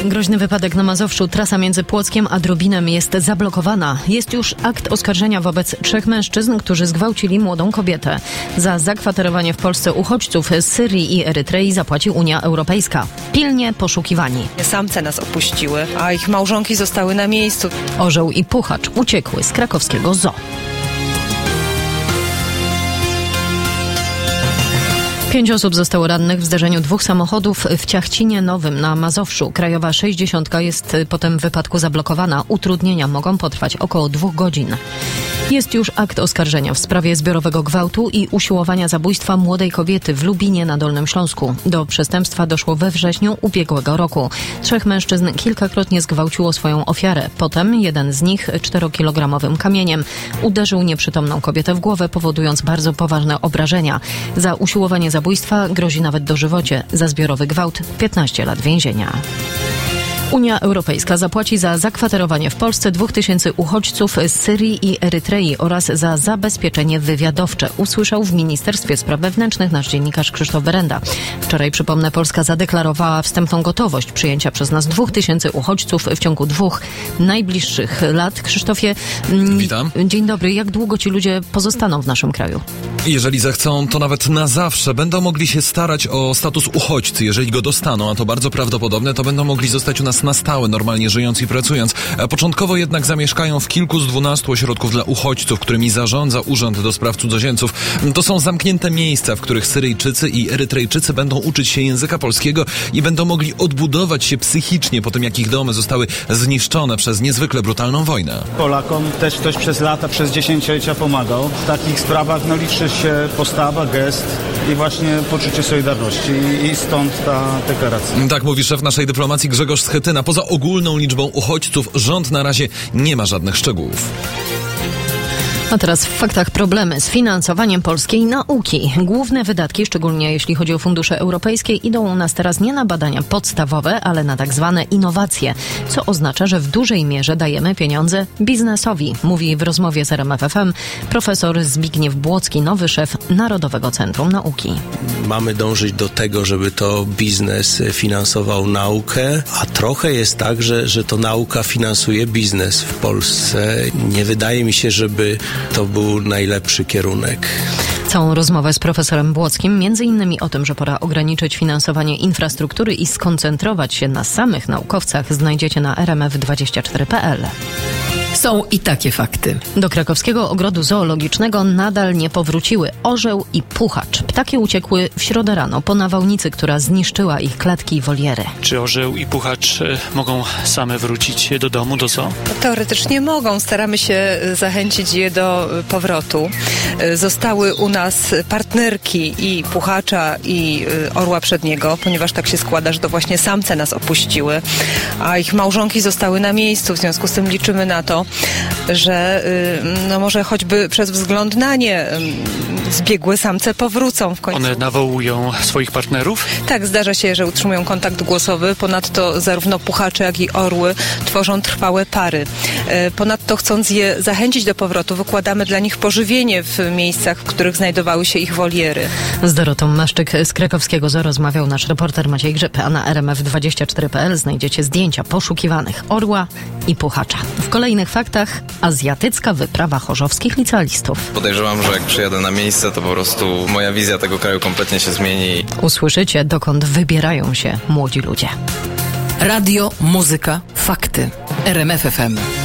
Groźny wypadek na Mazowszu. Trasa między Płockiem a Drobinem jest zablokowana. Jest już akt oskarżenia wobec 3 mężczyzn, którzy zgwałcili młodą kobietę. Za zakwaterowanie w Polsce uchodźców z Syrii i Erytrei zapłaci Unia Europejska. Pilnie poszukiwani. Samce nas opuściły, a ich małżonki zostały na miejscu. Orzeł i Puchacz uciekły z krakowskiego zoo. 5 osób zostało rannych w zdarzeniu 2 samochodów w Ciachcinie Nowym na Mazowszu. Krajowa 60 jest po tym wypadku zablokowana. Utrudnienia mogą potrwać około 2 godzin. Jest już akt oskarżenia w sprawie zbiorowego gwałtu i usiłowania zabójstwa młodej kobiety w Lubinie na Dolnym Śląsku. Do przestępstwa doszło we wrześniu ubiegłego roku. 3 mężczyzn kilkakrotnie zgwałciło swoją ofiarę. Potem jeden z nich 4-kilogramowym kamieniem uderzył nieprzytomną kobietę w głowę, powodując bardzo poważne obrażenia. Za usiłowanie zabójstwa grozi nawet dożywocie. Za zbiorowy gwałt 15 lat więzienia. Unia Europejska zapłaci za zakwaterowanie w Polsce 2000 uchodźców z Syrii i Erytrei oraz za zabezpieczenie wywiadowcze, usłyszał w Ministerstwie Spraw Wewnętrznych nasz dziennikarz Krzysztof Berenda. Wczoraj, przypomnę, Polska zadeklarowała wstępną gotowość przyjęcia przez nas 2000 uchodźców w ciągu 2 najbliższych lat. Krzysztofie, witam. Dzień dobry. Jak długo ci ludzie pozostaną w naszym kraju? Jeżeli zechcą, to nawet na zawsze będą mogli się starać o status uchodźcy. Jeżeli go dostaną, a to bardzo prawdopodobne, to będą mogli zostać u nas na stałe, normalnie żyjąc i pracując. Początkowo jednak zamieszkają w kilku z 12 ośrodków dla uchodźców, którymi zarządza Urząd do Spraw Cudzoziemców. To są zamknięte miejsca, w których Syryjczycy i Erytrejczycy będą uczyć się języka polskiego i będą mogli odbudować się psychicznie po tym, jak ich domy zostały zniszczone przez niezwykle brutalną wojnę. Polakom też ktoś przez lata, przez dziesięciolecia pomagał. W takich sprawach liczy się postawa, gest i właśnie poczucie solidarności i stąd ta deklaracja. Tak mówi szef naszej dyplomacji Grzegorz Schetyna. Poza ogólną liczbą uchodźców rząd na razie nie ma żadnych szczegółów. A teraz w faktach problemy z finansowaniem polskiej nauki. Główne wydatki, szczególnie jeśli chodzi o fundusze europejskie, idą u nas teraz nie na badania podstawowe, ale na tak zwane innowacje, co oznacza, że w dużej mierze dajemy pieniądze biznesowi, mówi w rozmowie z RMF FM profesor Zbigniew Błocki, nowy szef Narodowego Centrum Nauki. Mamy dążyć do tego, żeby to biznes finansował naukę, a trochę jest tak, że to nauka finansuje biznes w Polsce. Nie wydaje mi się, żeby to był najlepszy kierunek. Całą rozmowę z profesorem Błockim, między innymi o tym, że pora ograniczyć finansowanie infrastruktury i skoncentrować się na samych naukowcach, znajdziecie na rmf24.pl. Są i takie fakty. Do krakowskiego ogrodu zoologicznego nadal nie powróciły orzeł i puchacz. Ptaki uciekły w środę rano po nawałnicy, która zniszczyła ich klatki i woliery. Czy orzeł i puchacz mogą same wrócić do domu, do zoo? Teoretycznie mogą. Staramy się zachęcić je do powrotu. Zostały u nas partnerki i puchacza, i orła przedniego, ponieważ tak się składa, że to właśnie samce nas opuściły, a ich małżonki zostały na miejscu. W związku z tym liczymy na to, że może choćby przez wzgląd na nie zbiegłe samce powrócą w końcu. One nawołują swoich partnerów? Tak, zdarza się, że utrzymują kontakt głosowy. Ponadto zarówno puchacze, jak i orły tworzą trwałe pary. Ponadto, chcąc je zachęcić do powrotu, wykładamy dla nich pożywienie w miejscach, w których znajdowały się ich woliery. Z Dorotą Maszczyk z krakowskiego zoo rozmawiał nasz reporter Maciej Grzyb, a na rmf24.pl znajdziecie zdjęcia poszukiwanych orła i puchacza. W kolejnych faktach azjatycka wyprawa chorzowskich licealistów. Podejrzewam, że jak przyjadę na miejsce, to po prostu moja wizja tego kraju kompletnie się zmieni. Usłyszycie, dokąd wybierają się młodzi ludzie. Radio, muzyka, fakty. RMF FM.